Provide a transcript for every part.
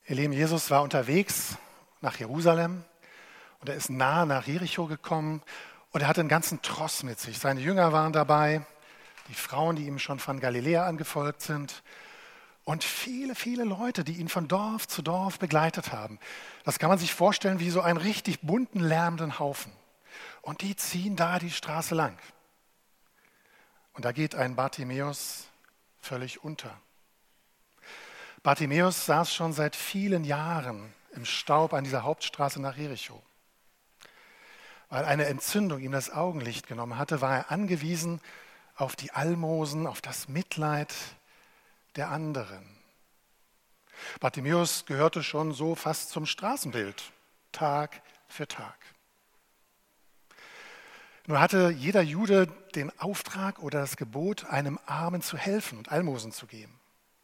Ihr Lieben, Jesus war unterwegs nach Jerusalem und er ist nahe nach Jericho gekommen und er hatte einen ganzen Tross mit sich. Seine Jünger waren dabei, die Frauen, die ihm schon von Galiläa angefolgt sind und viele, viele Leute, die ihn von Dorf zu Dorf begleitet haben. Das kann man sich vorstellen wie so einen richtig bunten, lärmenden Haufen. Und die ziehen da die Straße lang. Und da geht ein Bartimäus völlig unter. Bartimäus saß schon seit vielen Jahren im Staub an dieser Hauptstraße nach Jericho. Weil eine Entzündung ihm das Augenlicht genommen hatte, war er angewiesen auf die Almosen, auf das Mitleid der anderen. Bartimäus gehörte schon so fast zum Straßenbild, Tag für Tag. Nur hatte jeder Jude den Auftrag oder das Gebot, einem Armen zu helfen und Almosen zu geben.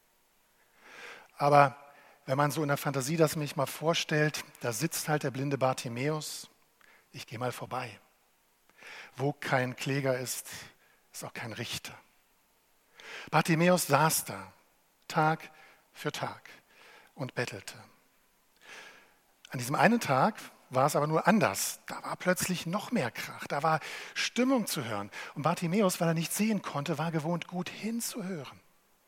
Aber wenn man so in der Fantasie das mich mal vorstellt, da sitzt halt der blinde Bartimäus, ich gehe mal vorbei. Wo kein Kläger ist, ist auch kein Richter. Bartimäus saß da, Tag für Tag und bettelte. An diesem einen Tag war es aber nur anders. Da war plötzlich noch mehr Krach, da war Stimmung zu hören. Und Bartimäus, weil er nicht sehen konnte, war gewohnt, gut hinzuhören.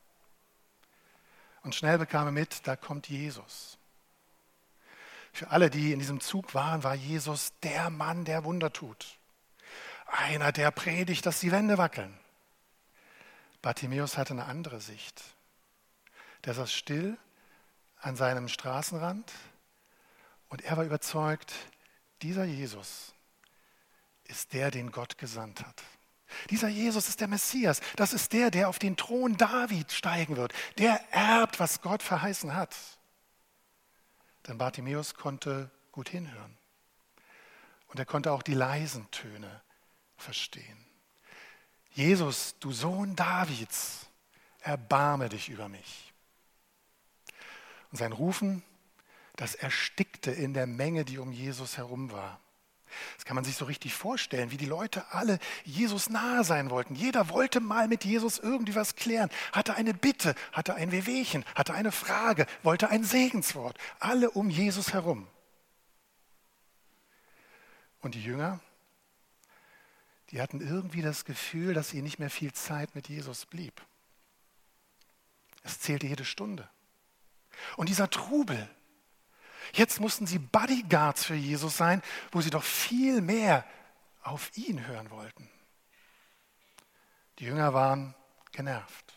Und schnell bekam er mit, da kommt Jesus. Für alle, die in diesem Zug waren, war Jesus der Mann, der Wunder tut. Einer, der predigt, dass die Wände wackeln. Bartimäus hatte eine andere Sicht. Der saß still an seinem Straßenrand und er war überzeugt, dieser Jesus ist der, den Gott gesandt hat. Dieser Jesus ist der Messias. Das ist der, der auf den Thron David steigen wird. Der erbt, was Gott verheißen hat. Denn Bartimäus konnte gut hinhören. Und er konnte auch die leisen Töne verstehen. Jesus, du Sohn Davids, erbarme dich über mich. Und sein Rufen, das erstickte in der Menge, die um Jesus herum war. Das kann man sich so richtig vorstellen, wie die Leute alle Jesus nahe sein wollten. Jeder wollte mal mit Jesus irgendwie was klären, hatte eine Bitte, hatte ein Wehwehchen, hatte eine Frage, wollte ein Segenswort. Alle um Jesus herum. Und die Jünger, die hatten irgendwie das Gefühl, dass ihnen nicht mehr viel Zeit mit Jesus blieb. Es zählte jede Stunde. Und dieser Trubel, jetzt mussten sie Bodyguards für Jesus sein, wo sie doch viel mehr auf ihn hören wollten. Die Jünger waren genervt.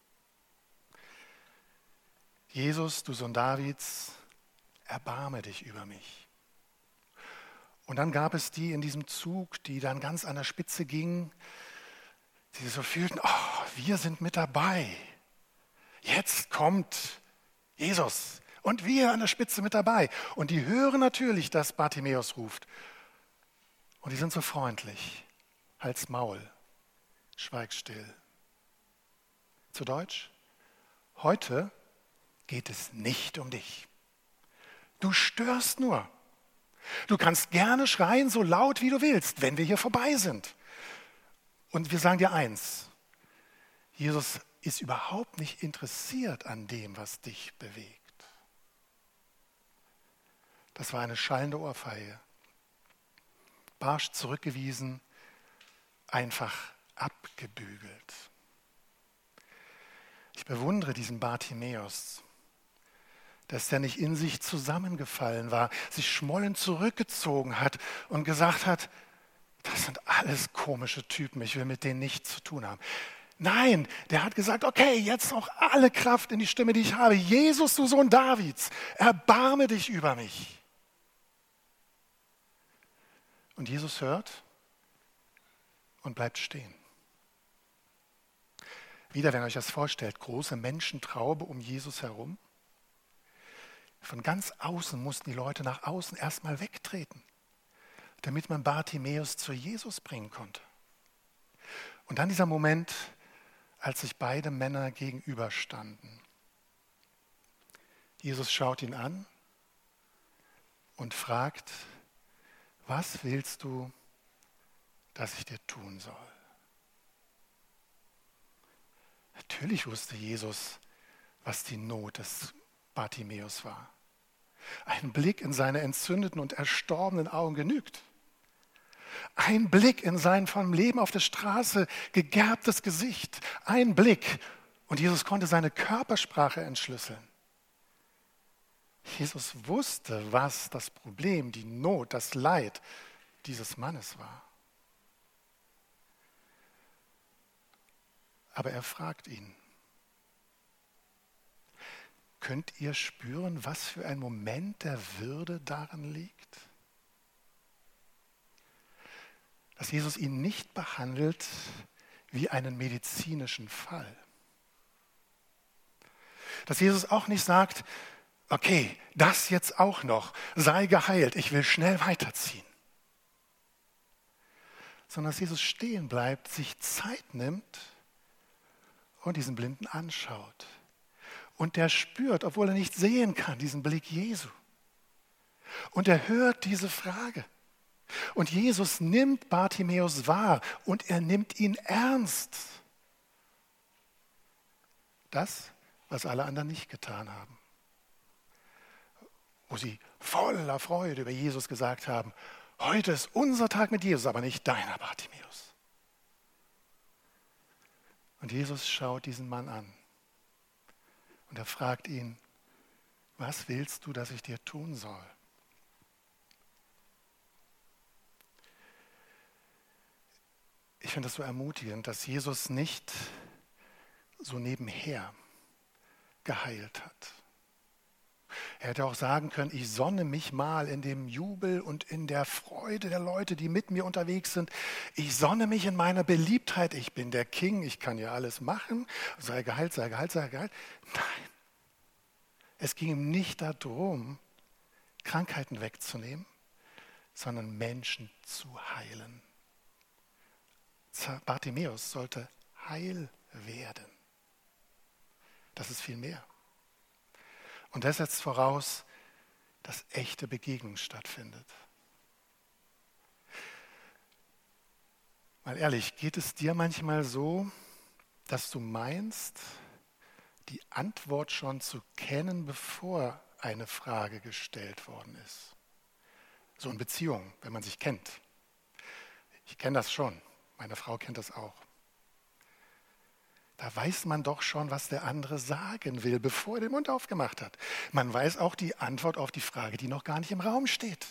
Jesus, du Sohn Davids, erbarme dich über mich. Und dann gab es die in diesem Zug, die dann ganz an der Spitze gingen, die so fühlten, oh, wir sind mit dabei. Jetzt kommt Jesus. Und wir an der Spitze mit dabei. Und die hören natürlich, dass Bartimäus ruft. Und die sind so freundlich. Halt's Maul, schweig still. Zu Deutsch, heute geht es nicht um dich. Du störst nur. Du kannst gerne schreien, so laut wie du willst, wenn wir hier vorbei sind. Und wir sagen dir eins, Jesus ist überhaupt nicht interessiert an dem, was dich bewegt. Das war eine schallende Ohrfeige. Barsch zurückgewiesen, einfach abgebügelt. Ich bewundere diesen Bartimäus, dass der nicht in sich zusammengefallen war, sich schmollend zurückgezogen hat und gesagt hat, das sind alles komische Typen, ich will mit denen nichts zu tun haben. Nein, der hat gesagt, okay, jetzt noch alle Kraft in die Stimme, die ich habe. Jesus, du Sohn Davids, erbarme dich über mich. Und Jesus hört und bleibt stehen. Wieder, wenn ihr euch das vorstellt, große Menschentraube um Jesus herum. Von ganz außen mussten die Leute nach außen erstmal wegtreten, damit man Bartimäus zu Jesus bringen konnte. Und dann dieser Moment, als sich beide Männer gegenüberstanden. Jesus schaut ihn an und fragt, was willst du, dass ich dir tun soll? Natürlich wusste Jesus, was die Not des Bartimäus war. Ein Blick in seine entzündeten und erstorbenen Augen genügt. Ein Blick in sein vom Leben auf der Straße gegerbtes Gesicht. Ein Blick. Und Jesus konnte seine Körpersprache entschlüsseln. Jesus wusste, was das Problem, die Not, das Leid dieses Mannes war. Aber er fragt ihn: Könnt ihr spüren, was für ein Moment der Würde darin liegt? Dass Jesus ihn nicht behandelt wie einen medizinischen Fall. Dass Jesus auch nicht sagt: Okay, das jetzt auch noch, sei geheilt, ich will schnell weiterziehen. Sondern dass Jesus stehen bleibt, sich Zeit nimmt und diesen Blinden anschaut. Und der spürt, obwohl er nicht sehen kann, diesen Blick Jesu. Und er hört diese Frage. Und Jesus nimmt Bartimäus wahr und er nimmt ihn ernst. Das, was alle anderen nicht getan haben. Wo sie voller Freude über Jesus gesagt haben: Heute ist unser Tag mit Jesus, aber nicht deiner, Bartimäus. Und Jesus schaut diesen Mann an und er fragt ihn: Was willst du, dass ich dir tun soll? Ich finde es so ermutigend, dass Jesus nicht so nebenher geheilt hat. Er hätte auch sagen können: Ich sonne mich mal in dem Jubel und in der Freude der Leute, die mit mir unterwegs sind. Ich sonne mich in meiner Beliebtheit. Ich bin der King, ich kann ja alles machen. Sei geheilt, sei geheilt, sei geheilt. Nein, es ging ihm nicht darum, Krankheiten wegzunehmen, sondern Menschen zu heilen. Bartimäus sollte heil werden. Das ist viel mehr. Und das setzt voraus, dass echte Begegnung stattfindet. Mal ehrlich, geht es dir manchmal so, dass du meinst, die Antwort schon zu kennen, bevor eine Frage gestellt worden ist? So in Beziehungen, wenn man sich kennt. Ich kenne das schon, meine Frau kennt das auch. Da weiß man doch schon, was der andere sagen will, bevor er den Mund aufgemacht hat. Man weiß auch die Antwort auf die Frage, die noch gar nicht im Raum steht.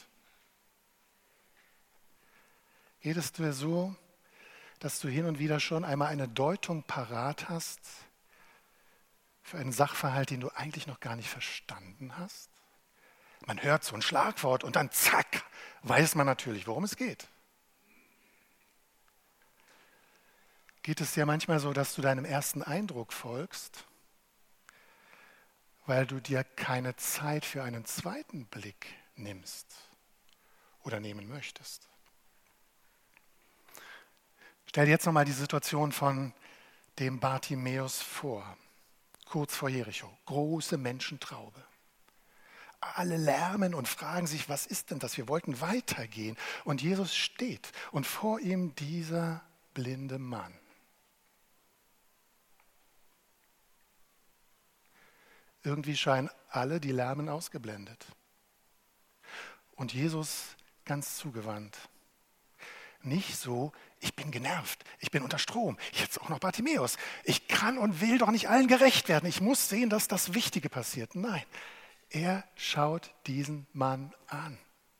Geht es dir so, dass du hin und wieder schon einmal eine Deutung parat hast für einen Sachverhalt, den du eigentlich noch gar nicht verstanden hast? Man hört so ein Schlagwort und dann zack, weiß man natürlich, worum es geht. Geht es dir manchmal so, dass du deinem ersten Eindruck folgst, weil du dir keine Zeit für einen zweiten Blick nimmst oder nehmen möchtest? Stell dir jetzt nochmal die Situation von dem Bartimäus vor, kurz vor Jericho, große Menschentraube. Alle lärmen und fragen sich: Was ist denn das? Wir wollten weitergehen. Und Jesus steht und vor ihm dieser blinde Mann. Irgendwie scheinen alle die Lärmen ausgeblendet. Und Jesus ganz zugewandt. Nicht so: Ich bin genervt, ich bin unter Strom, jetzt auch noch Bartimäus. Ich kann und will doch nicht allen gerecht werden. Ich muss sehen, dass das Wichtige passiert. Nein, er schaut diesen Mann an.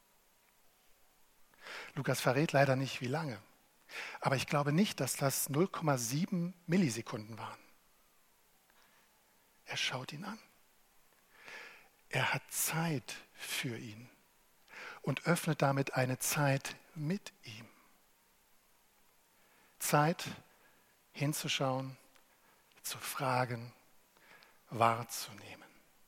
Lukas verrät leider nicht, wie lange. Aber ich glaube nicht, dass das 0,7 Millisekunden waren. Er schaut ihn an. Er hat Zeit für ihn und öffnet damit eine Zeit mit ihm. Zeit hinzuschauen, zu fragen, wahrzunehmen.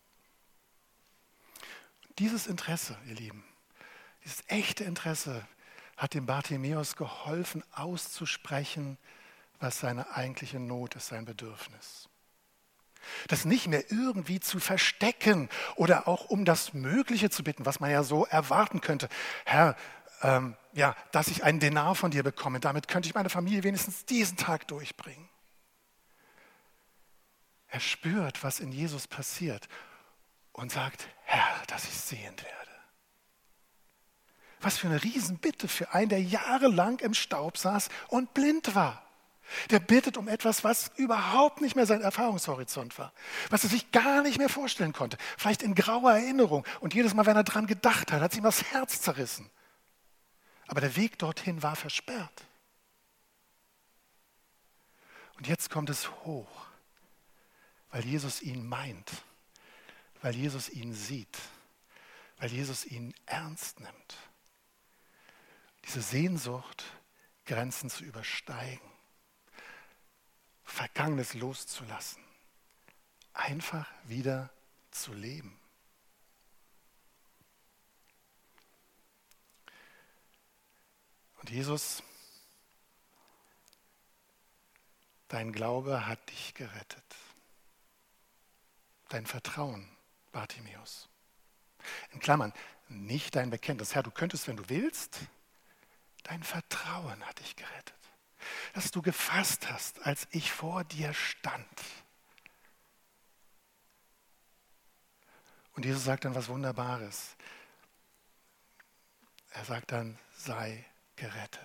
Dieses Interesse, ihr Lieben, dieses echte Interesse hat dem Bartimäus geholfen, auszusprechen, was seine eigentliche Not ist, sein Bedürfnis. Das nicht mehr irgendwie zu verstecken oder auch um das Mögliche zu bitten, was man ja so erwarten könnte. Herr, dass ich einen Denar von dir bekomme, damit könnte ich meine Familie wenigstens diesen Tag durchbringen. Er spürt, was in Jesus passiert und sagt, Herr, dass ich sehend werde. Was für eine Riesenbitte für einen, der jahrelang im Staub saß und blind war. Der bittet um etwas, was überhaupt nicht mehr sein Erfahrungshorizont war, was er sich gar nicht mehr vorstellen konnte, vielleicht in grauer Erinnerung. Und jedes Mal, wenn er dran gedacht hat, hat es ihm das Herz zerrissen. Aber der Weg dorthin war versperrt. Und jetzt kommt es hoch, weil Jesus ihn meint, weil Jesus ihn sieht, weil Jesus ihn ernst nimmt. Diese Sehnsucht, Grenzen zu übersteigen, Vergangenes loszulassen, einfach wieder zu leben. Und Jesus, dein Glaube hat dich gerettet. Dein Vertrauen, Bartimäus. In Klammern, nicht dein Bekenntnis. Herr, du könntest, wenn du willst, dein Vertrauen hat dich gerettet. Dass du gefasst hast, als ich vor dir stand. Und Jesus sagt dann was Wunderbares. Er sagt dann, sei gerettet.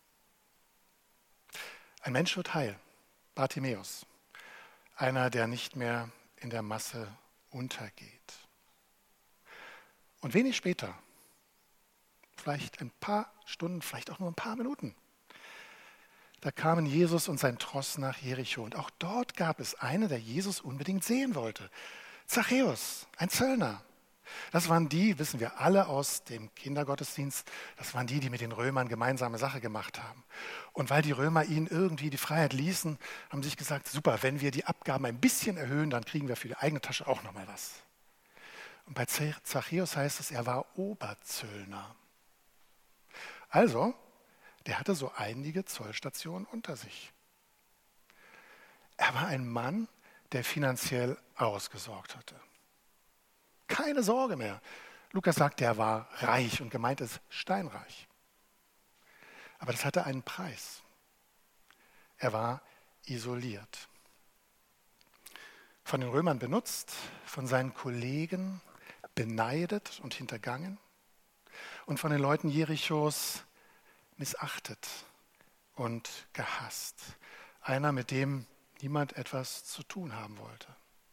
Ein Mensch wird heil, Bartimäus. Einer, der nicht mehr in der Masse untergeht. Und wenig später, vielleicht ein paar Stunden, vielleicht auch nur ein paar Minuten, da kamen Jesus und sein Tross nach Jericho. Und auch dort gab es einen, der Jesus unbedingt sehen wollte. Zachäus, ein Zöllner. Das waren die, wissen wir alle aus dem Kindergottesdienst, das waren die mit den Römern gemeinsame Sache gemacht haben. Und weil die Römer ihnen irgendwie die Freiheit ließen, haben sie sich gesagt, super, wenn wir die Abgaben ein bisschen erhöhen, dann kriegen wir für die eigene Tasche auch nochmal was. Und bei Zachäus heißt es, er war Oberzöllner. Also, der hatte so einige Zollstationen unter sich. Er war ein Mann, der finanziell ausgesorgt hatte. Keine Sorge mehr. Lukas sagt, er war reich und gemeint ist steinreich. Aber das hatte einen Preis. Er war isoliert. Von den Römern benutzt, von seinen Kollegen beneidet und hintergangen und von den Leuten Jerichos missachtet und gehasst. Einer, mit dem niemand etwas zu tun haben wollte.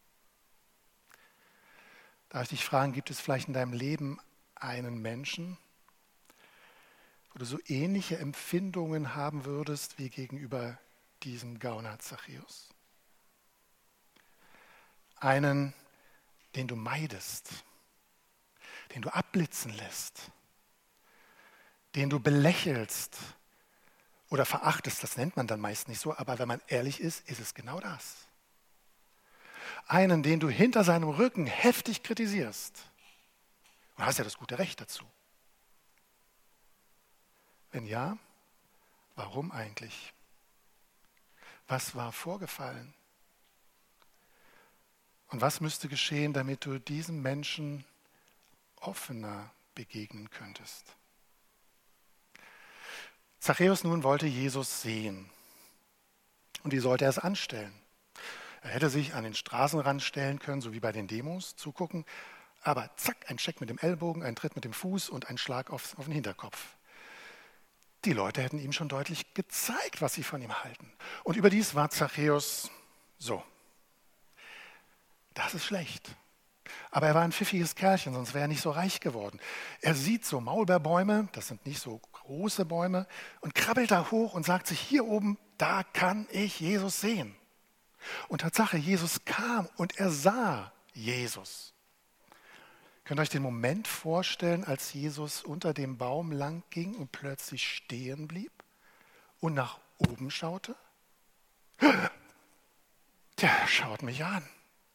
Darf ich dich fragen, gibt es vielleicht in deinem Leben einen Menschen, wo du so ähnliche Empfindungen haben würdest wie gegenüber diesem Gauner Zachäus? Einen, den du meidest, den du abblitzen lässt, den du belächelst oder verachtest, das nennt man dann meist nicht so, aber wenn man ehrlich ist, ist es genau das. Einen, den du hinter seinem Rücken heftig kritisierst. Und hast ja das gute Recht dazu. Wenn ja, warum eigentlich? Was war vorgefallen? Und was müsste geschehen, damit du diesem Menschen offener begegnen könntest? Zachäus nun wollte Jesus sehen. Und wie sollte er es anstellen? Er hätte sich an den Straßenrand stellen können, so wie bei den Demos, zugucken. Aber zack, ein Check mit dem Ellbogen, ein Tritt mit dem Fuß und ein Schlag auf den Hinterkopf. Die Leute hätten ihm schon deutlich gezeigt, was sie von ihm halten. Und überdies war Zachäus so. Das ist schlecht. Aber er war ein pfiffiges Kerlchen, sonst wäre er nicht so reich geworden. Er sieht so Maulbeerbäume, das sind nicht so große Bäume, und krabbelt da hoch und sagt sich, hier oben, da kann ich Jesus sehen. Und Tatsache, Jesus kam und er sah Jesus. Könnt ihr euch den Moment vorstellen, als Jesus unter dem Baum lang ging und plötzlich stehen blieb und nach oben schaute? Der schaut mich an.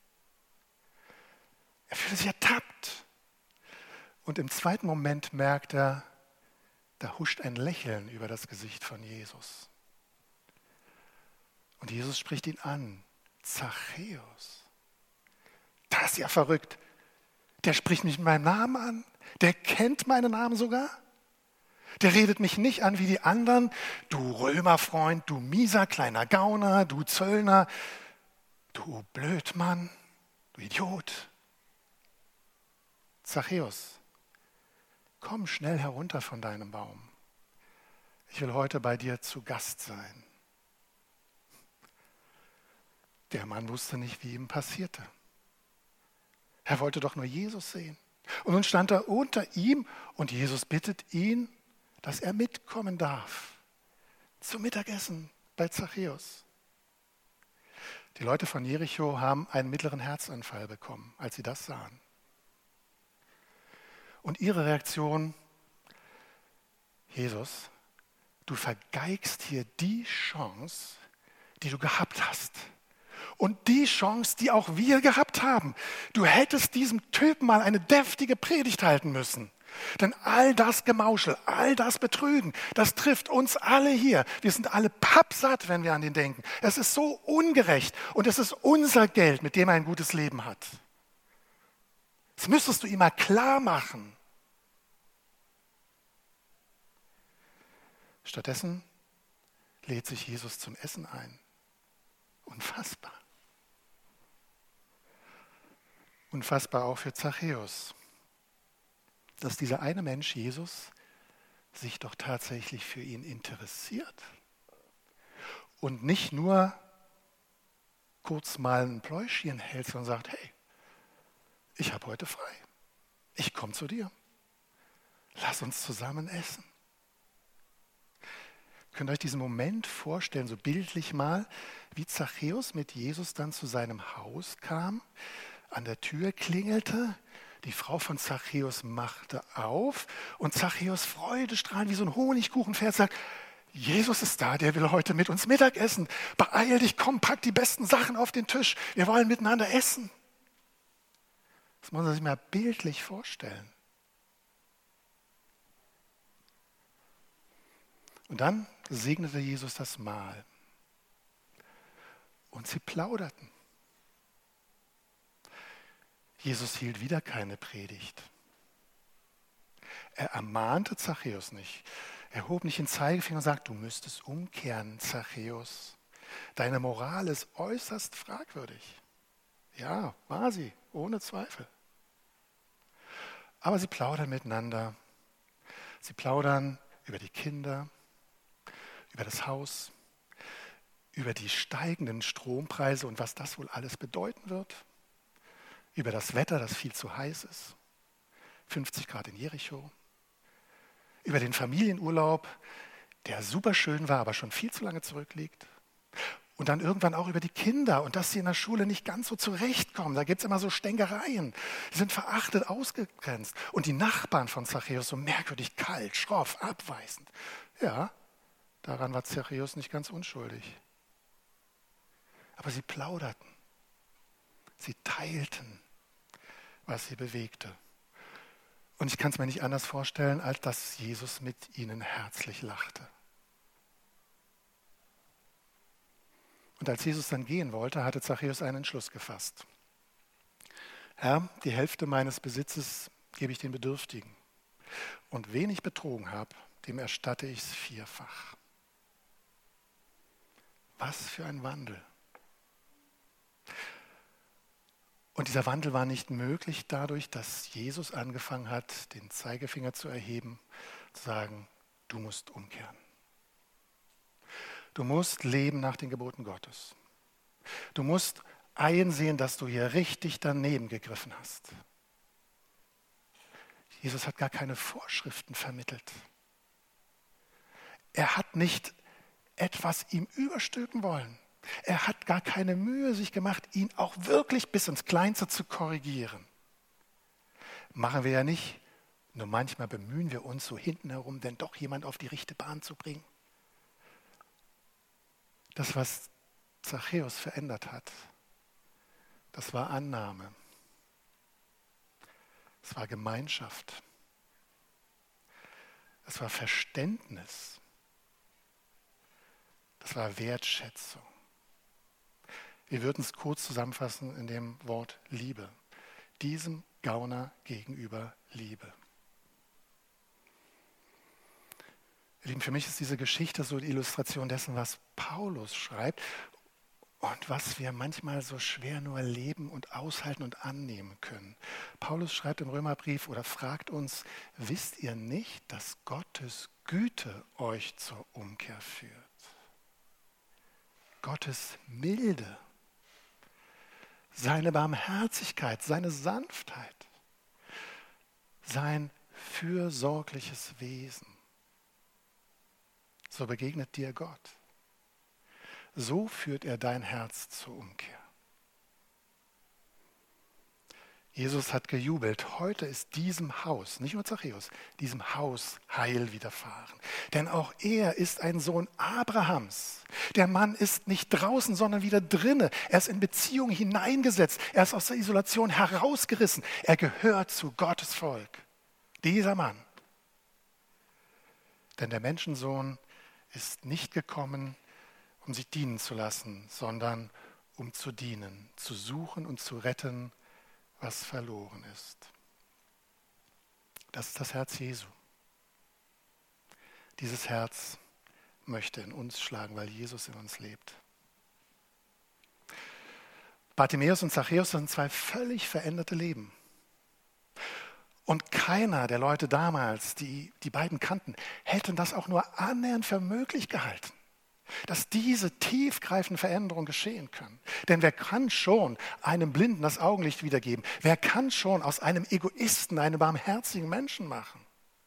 Er fühlte sich ertappt. Und im zweiten Moment merkt er, da huscht ein Lächeln über das Gesicht von Jesus. Und Jesus spricht ihn an. Zachäus. Das ist ja verrückt. Der spricht mich mit meinem Namen an. Der kennt meinen Namen sogar. Der redet mich nicht an wie die anderen. Du Römerfreund, du mieser kleiner Gauner, du Zöllner, du Blödmann, du Idiot. Zachäus, komm schnell herunter von deinem Baum. Ich will heute bei dir zu Gast sein. Der Mann wusste nicht, wie ihm passierte. Er wollte doch nur Jesus sehen. Und nun stand er unter ihm und Jesus bittet ihn, dass er mitkommen darf zum Mittagessen bei Zachäus. Die Leute von Jericho haben einen mittleren Herzanfall bekommen, als sie das sahen. Und ihre Reaktion: Jesus, du vergeigst hier die Chance, die du gehabt hast. Und die Chance, die auch wir gehabt haben. Du hättest diesem Typen mal eine deftige Predigt halten müssen. Denn all das Gemauschel, all das Betrügen, das trifft uns alle hier. Wir sind alle pappsatt, wenn wir an den denken. Es ist so ungerecht und es ist unser Geld, mit dem er ein gutes Leben hat. Das müsstest du ihm mal klar machen. Stattdessen lädt sich Jesus zum Essen ein. Unfassbar. Unfassbar auch für Zachäus, dass dieser eine Mensch, Jesus, sich doch tatsächlich für ihn interessiert und nicht nur kurz mal ein Pläuschchen hält und sagt, hey, ich habe heute frei, ich komme zu dir, lass uns zusammen essen. Könnt ihr euch diesen Moment vorstellen, so bildlich mal, wie Zachäus mit Jesus dann zu seinem Haus kam, an der Tür klingelte, die Frau von Zachäus machte auf und Zachäus freudestrahlend wie so ein Honigkuchenpferd sagt, Jesus ist da, der will heute mit uns Mittag essen. Beeil dich, komm, pack die besten Sachen auf den Tisch. Wir wollen miteinander essen. Das muss man sich mal bildlich vorstellen. Und dann segnete Jesus das Mahl. Und sie plauderten. Jesus hielt wieder keine Predigt. Er ermahnte Zachäus nicht. Er hob nicht den Zeigefinger und sagte, du müsstest umkehren, Zachäus. Deine Moral ist äußerst fragwürdig. Ja, war sie, ohne Zweifel. Aber sie plaudern miteinander. Sie plaudern über die Kinder, über das Haus, über die steigenden Strompreise und was das wohl alles bedeuten wird. Über das Wetter, das viel zu heiß ist, 50 Grad in Jericho, über den Familienurlaub, der super schön war, aber schon viel zu lange zurückliegt. Und dann irgendwann auch über die Kinder und dass sie in der Schule nicht ganz so zurechtkommen. Da gibt es immer so Stänkereien. Sie sind verachtet, ausgegrenzt. Und die Nachbarn von Zachäus so merkwürdig kalt, schroff, abweisend. Ja, daran war Zachäus nicht ganz unschuldig. Aber sie plauderten. Sie teilten, was sie bewegte. Und ich kann es mir nicht anders vorstellen, als dass Jesus mit ihnen herzlich lachte. Und als Jesus dann gehen wollte, hatte Zachäus einen Entschluss gefasst. Herr, die Hälfte meines Besitzes gebe ich den Bedürftigen. Und wen ich betrogen habe, dem erstatte ich es vierfach. Was für ein Wandel. Und dieser Wandel war nicht möglich dadurch, dass Jesus angefangen hat, den Zeigefinger zu erheben, zu sagen, du musst umkehren. Du musst leben nach den Geboten Gottes. Du musst einsehen, dass du hier richtig daneben gegriffen hast. Jesus hat gar keine Vorschriften vermittelt. Er hat nicht etwas ihm überstülpen wollen. Er hat gar keine Mühe sich gemacht, ihn auch wirklich bis ins Kleinste zu korrigieren. Machen wir ja nicht, nur manchmal bemühen wir uns so hinten herum, denn doch jemand auf die rechte Bahn zu bringen. Das, was Zachäus verändert hat, das war Annahme. Es war Gemeinschaft. Es war Verständnis. Das war Wertschätzung. Wir würden es kurz zusammenfassen in dem Wort Liebe. Diesem Gauner gegenüber Liebe. Ihr Lieben, für mich ist diese Geschichte so die Illustration dessen, was Paulus schreibt. und was wir manchmal so schwer nur leben und aushalten und annehmen können. Paulus schreibt im Römerbrief oder fragt uns, wisst ihr nicht, dass Gottes Güte euch zur Umkehr führt? Gottes Milde, seine Barmherzigkeit, seine Sanftheit, sein fürsorgliches Wesen. So begegnet dir Gott. So führt er dein Herz zur Umkehr. Jesus hat gejubelt. Heute ist diesem Haus, nicht nur Zachäus, diesem Haus Heil widerfahren. Denn auch er ist ein Sohn Abrahams. Der Mann ist nicht draußen, sondern wieder drinne. Er ist in Beziehung hineingesetzt. Er ist aus der Isolation herausgerissen. Er gehört zu Gottes Volk. Dieser Mann. Denn der Menschensohn ist nicht gekommen, um sich dienen zu lassen, sondern um zu dienen, zu suchen und zu retten, was verloren ist. Das ist das Herz Jesu. Dieses Herz möchte in uns schlagen, weil Jesus in uns lebt. Bartimäus und Zachäus sind zwei völlig veränderte Leben. Und keiner der Leute damals, die die beiden kannten, hätte das auch nur annähernd für möglich gehalten, dass diese tiefgreifenden Veränderungen geschehen können. Denn wer kann schon einem Blinden das Augenlicht wiedergeben? Wer kann schon aus einem Egoisten einen barmherzigen Menschen machen?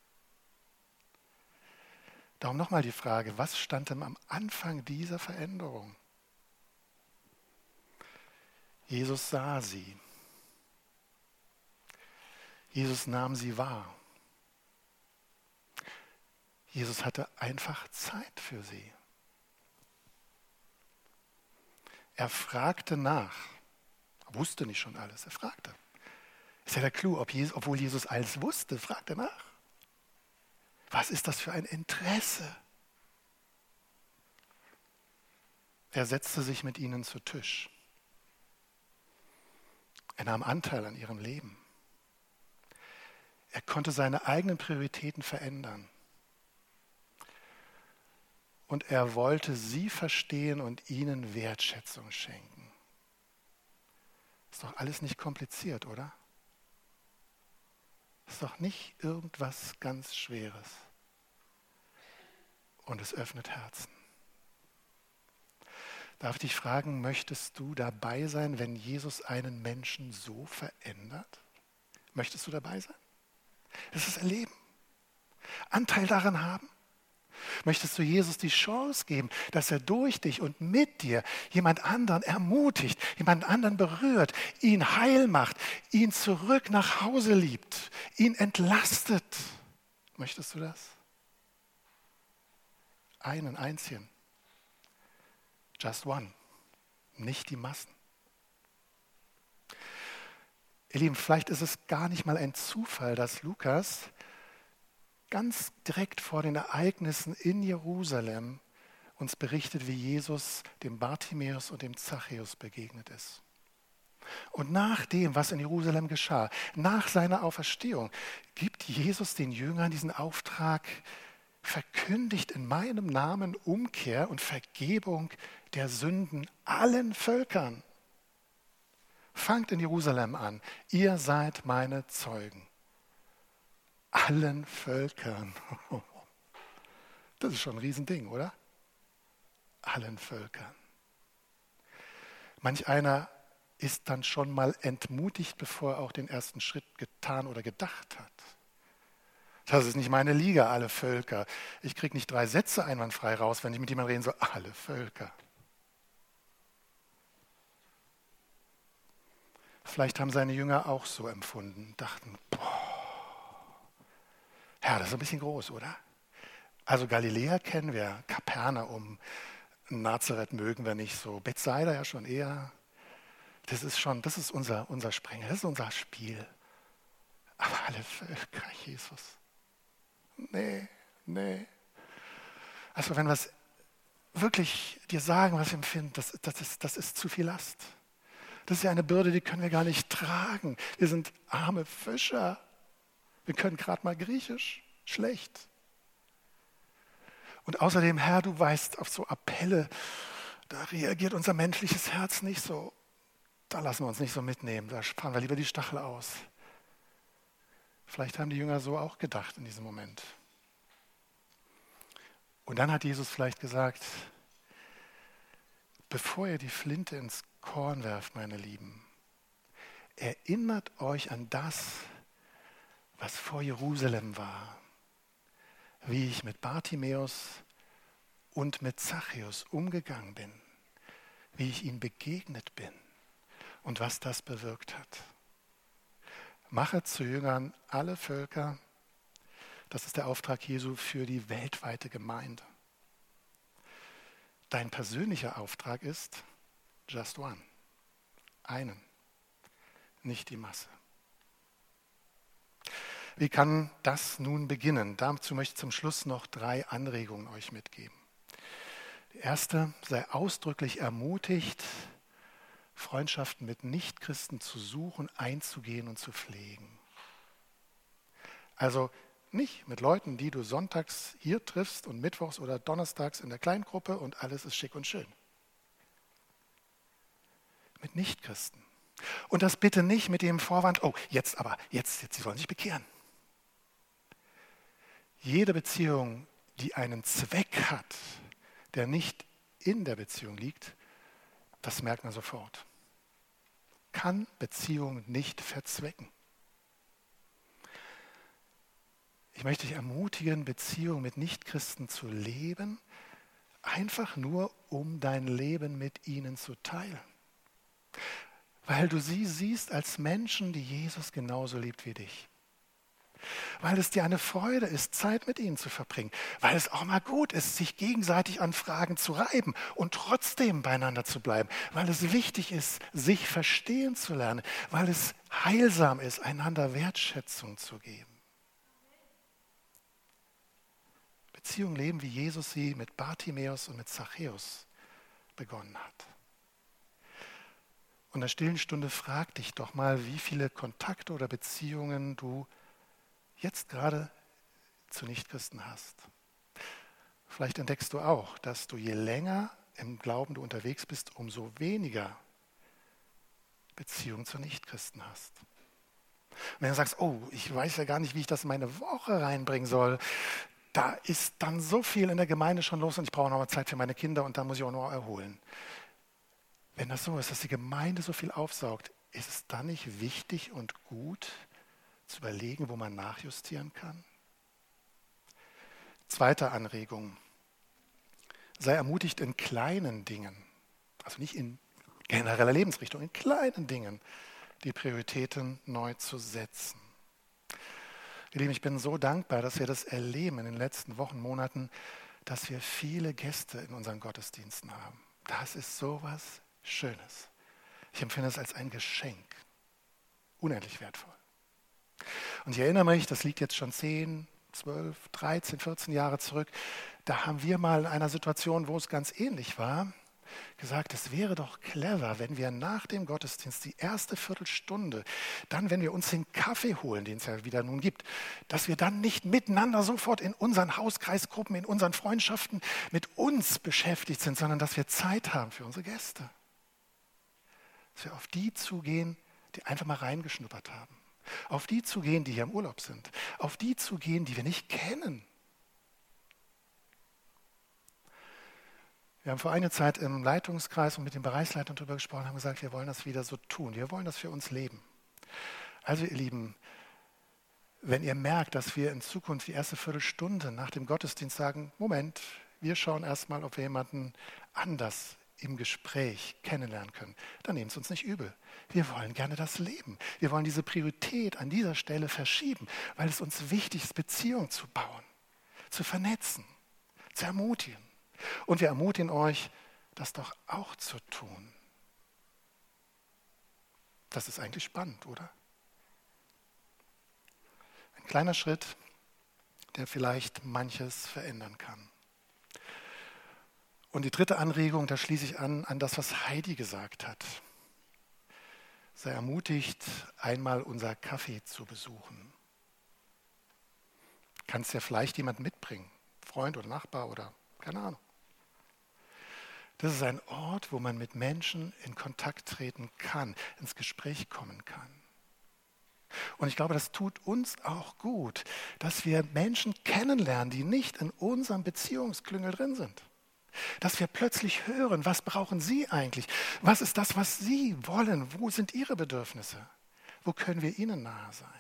Darum nochmal die Frage, was stand denn am Anfang dieser Veränderung? Jesus sah sie. Jesus nahm sie wahr. Jesus hatte einfach Zeit für sie. Er fragte nach. Er wusste nicht schon alles, er fragte. Ist ja der Clou, obwohl Jesus alles wusste, fragt er nach. Was ist das für ein Interesse? Er setzte sich mit ihnen zu Tisch. Er nahm Anteil an ihrem Leben. Er konnte seine eigenen Prioritäten verändern. Und er wollte sie verstehen und ihnen Wertschätzung schenken. Ist doch alles nicht kompliziert, oder? Ist doch nicht irgendwas ganz Schweres. Und es öffnet Herzen. Darf ich dich fragen, möchtest du dabei sein, wenn Jesus einen Menschen so verändert? Möchtest du dabei sein? Das ist erleben. Anteil daran haben. Möchtest du Jesus die Chance geben, dass er durch dich und mit dir jemand anderen ermutigt, jemand anderen berührt, ihn heil macht, ihn zurück nach Hause liebt, ihn entlastet? Möchtest du das? Einen einzigen. Just one. Nicht die Massen. Ihr Lieben, vielleicht ist es gar nicht mal ein Zufall, dass Lukas ganz direkt vor den Ereignissen in Jerusalem uns berichtet, wie Jesus dem Bartimäus und dem Zachäus begegnet ist. Und nach dem, was in Jerusalem geschah, nach seiner Auferstehung, gibt Jesus den Jüngern diesen Auftrag, verkündigt in meinem Namen Umkehr und Vergebung der Sünden allen Völkern. Fangt in Jerusalem an, ihr seid meine Zeugen. Allen Völkern. Das ist schon ein Riesending, oder? Allen Völkern. Manch einer ist dann schon mal entmutigt, bevor er auch den ersten Schritt getan oder gedacht hat. Das ist nicht meine Liga, alle Völker. Ich kriege nicht 3 Sätze einwandfrei raus, wenn ich mit jemandem reden soll. Alle Völker. Vielleicht haben seine Jünger auch so empfunden, dachten, Herr, das ist ein bisschen groß, oder? Also Galiläa kennen wir, Kapernaum, Nazareth mögen wir nicht so, Bethsaida ja schon eher. Das ist unser Sprenger, das ist unser Spiel. Aber alle Völker, Jesus. Nee. Also wenn wir es wirklich dir sagen, was wir empfinden, das ist zu viel Last. Das ist ja eine Bürde, die können wir gar nicht tragen. Wir sind arme Fischer. Wir können gerade mal Griechisch. Schlecht. Und außerdem, Herr, du weißt, auf so Appelle, da reagiert unser menschliches Herz nicht so. Da lassen wir uns nicht so mitnehmen, da fahren wir lieber die Stachel aus. Vielleicht haben die Jünger so auch gedacht in diesem Moment. Und dann hat Jesus vielleicht gesagt, bevor ihr die Flinte ins Korn werft, meine Lieben, erinnert euch an das, was vor Jerusalem war, wie ich mit Bartimäus und mit Zachäus umgegangen bin, wie ich ihnen begegnet bin und was das bewirkt hat. Mache zu Jüngern alle Völker. Das ist der Auftrag Jesu für die weltweite Gemeinde. Dein persönlicher Auftrag ist just one. Einen, nicht die Masse. Wie kann das nun beginnen? Dazu möchte ich zum Schluss noch 3 Anregungen euch mitgeben. Die erste, sei ausdrücklich ermutigt, Freundschaften mit Nichtchristen zu suchen, einzugehen und zu pflegen. Also nicht mit Leuten, die du sonntags hier triffst und mittwochs oder donnerstags in der Kleingruppe und alles ist schick und schön. Mit Nichtchristen. Und das bitte nicht mit dem Vorwand, oh, jetzt, sie sollen sich bekehren. Jede Beziehung, die einen Zweck hat, der nicht in der Beziehung liegt, das merkt man sofort. Kann Beziehung nicht verzwecken. Ich möchte dich ermutigen, Beziehung mit Nichtchristen zu leben, einfach nur, um dein Leben mit ihnen zu teilen. Weil du sie siehst als Menschen, die Jesus genauso liebt wie dich. Weil es dir eine Freude ist, Zeit mit ihnen zu verbringen. Weil es auch mal gut ist, sich gegenseitig an Fragen zu reiben und trotzdem beieinander zu bleiben. Weil es wichtig ist, sich verstehen zu lernen. Weil es heilsam ist, einander Wertschätzung zu geben. Beziehungen leben, wie Jesus sie mit Bartimäus und mit Zachäus begonnen hat. Und in der stillen Stunde frag dich doch mal, wie viele Kontakte oder Beziehungen du jetzt gerade zu Nichtchristen hast. Vielleicht entdeckst du auch, dass du je länger im Glauben du unterwegs bist, umso weniger Beziehung zu Nichtchristen hast. Und wenn du sagst, oh, ich weiß ja gar nicht, wie ich das in meine Woche reinbringen soll, da ist dann so viel in der Gemeinde schon los und ich brauche noch mal Zeit für meine Kinder und da muss ich auch noch erholen. Wenn das so ist, dass die Gemeinde so viel aufsaugt, ist es dann nicht wichtig und gut, zu überlegen, wo man nachjustieren kann? Zweite Anregung. Sei ermutigt in kleinen Dingen, also nicht in genereller Lebensrichtung, in kleinen Dingen, die Prioritäten neu zu setzen. Ihr Lieben, ich bin so dankbar, dass wir das erleben in den letzten Wochen, Monaten, dass wir viele Gäste in unseren Gottesdiensten haben. Das ist sowas Schönes. Ich empfinde es als ein Geschenk, unendlich wertvoll. Und ich erinnere mich, das liegt jetzt schon 10, 12, 13, 14 Jahre zurück, da haben wir mal in einer Situation, wo es ganz ähnlich war, gesagt, es wäre doch clever, wenn wir nach dem Gottesdienst die erste Viertelstunde, dann, wenn wir uns den Kaffee holen, den es ja wieder nun gibt, dass wir dann nicht miteinander sofort in unseren Hauskreisgruppen, in unseren Freundschaften mit uns beschäftigt sind, sondern dass wir Zeit haben für unsere Gäste. Dass wir auf die zugehen, die einfach mal reingeschnuppert haben. Auf die zu gehen, die hier im Urlaub sind. Auf die zu gehen, die wir nicht kennen. Wir haben vor einiger Zeit im Leitungskreis und mit den Bereichsleitern darüber gesprochen, haben gesagt, wir wollen das wieder so tun. Wir wollen das für uns leben. Also ihr Lieben, wenn ihr merkt, dass wir in Zukunft die erste Viertelstunde nach dem Gottesdienst sagen, Moment, wir schauen erstmal, ob wir jemanden anders im Gespräch kennenlernen können, dann nehmt es uns nicht übel. Wir wollen gerne das leben. Wir wollen diese Priorität an dieser Stelle verschieben, weil es uns wichtig ist, Beziehungen zu bauen, zu vernetzen, zu ermutigen. Und wir ermutigen euch, das doch auch zu tun. Das ist eigentlich spannend, oder? Ein kleiner Schritt, der vielleicht manches verändern kann. Und die dritte Anregung, da schließe ich an das, was Heidi gesagt hat. Sei ermutigt, einmal unser Café zu besuchen. Kannst ja vielleicht jemanden mitbringen, Freund oder Nachbar oder keine Ahnung. Das ist ein Ort, wo man mit Menschen in Kontakt treten kann, ins Gespräch kommen kann. Und ich glaube, das tut uns auch gut, dass wir Menschen kennenlernen, die nicht in unserem Beziehungsklüngel drin sind. Dass wir plötzlich hören, was brauchen sie eigentlich? Was ist das, was sie wollen? Wo sind ihre Bedürfnisse? Wo können wir ihnen nahe sein?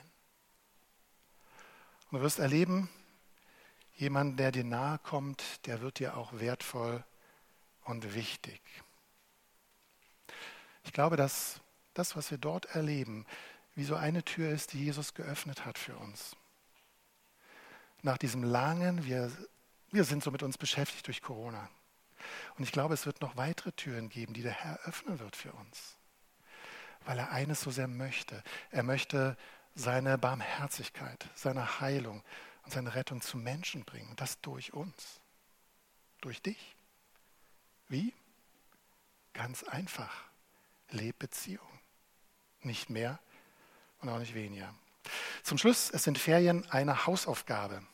Und du wirst erleben, jemand, der dir nahe kommt, der wird dir auch wertvoll und wichtig. Ich glaube, dass das, was wir dort erleben, wie so eine Tür ist, die Jesus geöffnet hat für uns. Nach diesem langen, wir sind so mit uns beschäftigt durch Corona. Und ich glaube, es wird noch weitere Türen geben, die der Herr öffnen wird für uns. Weil er eines so sehr möchte. Er möchte seine Barmherzigkeit, seine Heilung und seine Rettung zu Menschen bringen. Und das durch uns. Durch dich. Wie? Ganz einfach. Leb Beziehung. Nicht mehr und auch nicht weniger. Zum Schluss, es sind Ferien eine Hausaufgabe.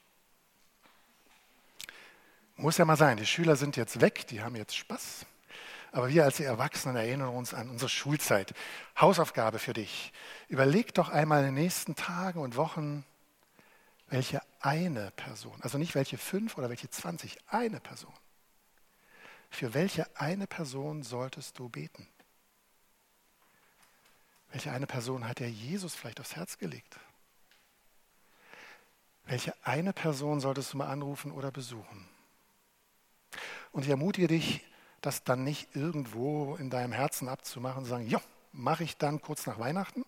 Muss ja mal sein, die Schüler sind jetzt weg, die haben jetzt Spaß. Aber wir als die Erwachsenen erinnern uns an unsere Schulzeit. Hausaufgabe für dich. Überleg doch einmal in den nächsten Tagen und Wochen, welche eine Person, also nicht welche 5 oder welche 20, eine Person. Für welche eine Person solltest du beten? Welche eine Person hat dir Jesus vielleicht aufs Herz gelegt? Welche eine Person solltest du mal anrufen oder besuchen? Und ich ermutige dich, das dann nicht irgendwo in deinem Herzen abzumachen und zu sagen, ja, mache ich dann kurz nach Weihnachten,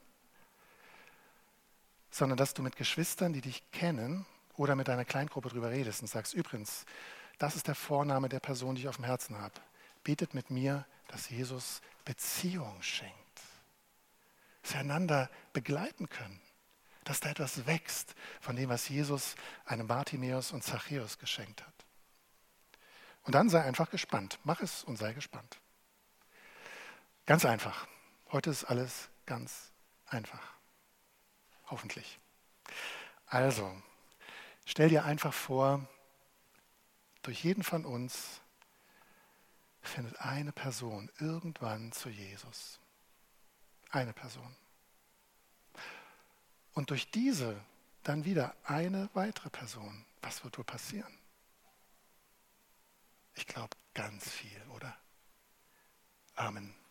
sondern dass du mit Geschwistern, die dich kennen oder mit deiner Kleingruppe drüber redest und sagst, übrigens, das ist der Vorname der Person, die ich auf dem Herzen habe. Betet mit mir, dass Jesus Beziehung schenkt. Dass wir einander begleiten können. Dass da etwas wächst von dem, was Jesus einem Bartimäus und Zachäus geschenkt hat. Und dann sei einfach gespannt. Mach es und sei gespannt. Ganz einfach. Heute ist alles ganz einfach. Hoffentlich. Also, stell dir einfach vor, durch jeden von uns findet eine Person irgendwann zu Jesus. Eine Person. Und durch diese dann wieder eine weitere Person. Was wird wohl passieren? Ich glaube, ganz viel, oder? Amen.